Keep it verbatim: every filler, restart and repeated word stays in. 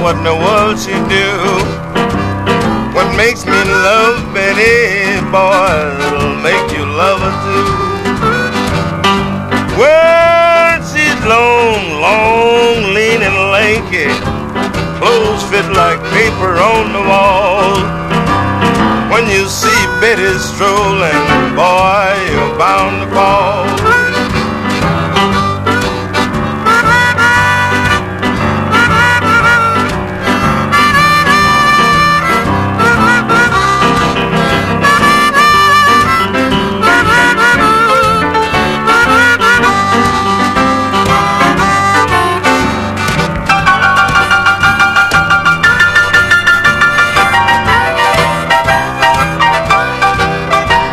what in the world she do. What makes me love Betty, boy, it'll make you love her too. Well, she's long, long, lean and lanky. Clothes fit like paper on the wall. When you see Betty strolling, boy, you're bound to fall.